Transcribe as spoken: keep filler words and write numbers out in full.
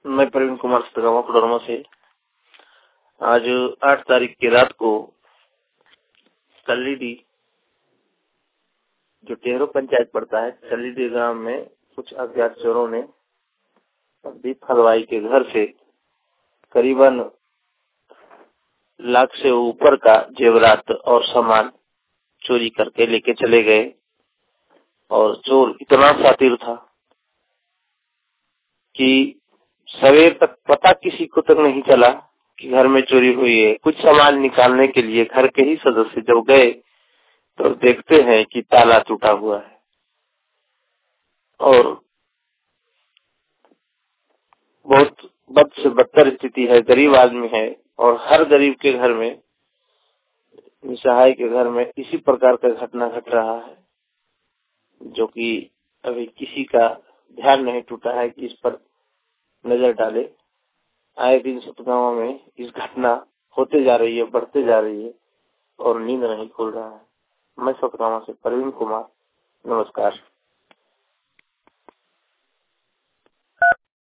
मैं प्रवीण कुमार सतगावा कोडरमा से। आज आठ तारीख की रात को कल्लीडी, जो टेहरो पंचायत पड़ता है, कल्लीडी गांव में कुछ अज्ञात चोरों ने दीप हलवाई के घर से करीबन लाख से ऊपर का जेवरात और सामान चोरी करके लेके चले गए। और चोर इतना शातिर था कि सवेर तक पता किसी को तक नहीं चला कि घर में चोरी हुई है। कुछ सामान निकालने के लिए घर के ही सदस्य जब गए तो देखते हैं कि ताला टूटा हुआ है और बहुत बद से बदतर स्थिति है। गरीब आदमी है और हर गरीब के घर में, निसहाय के घर में इसी प्रकार का घटना घट रहा है, जो कि अभी किसी का ध्यान नहीं टूटा है कि इस पर नजर डाले। आए दिन सतगावा में इस घटना होते जा रही है, बढ़ते जा रही है और नींद नहीं खुल रहा है। मैं सतगावा से प्रवीण कुमार, नमस्कार।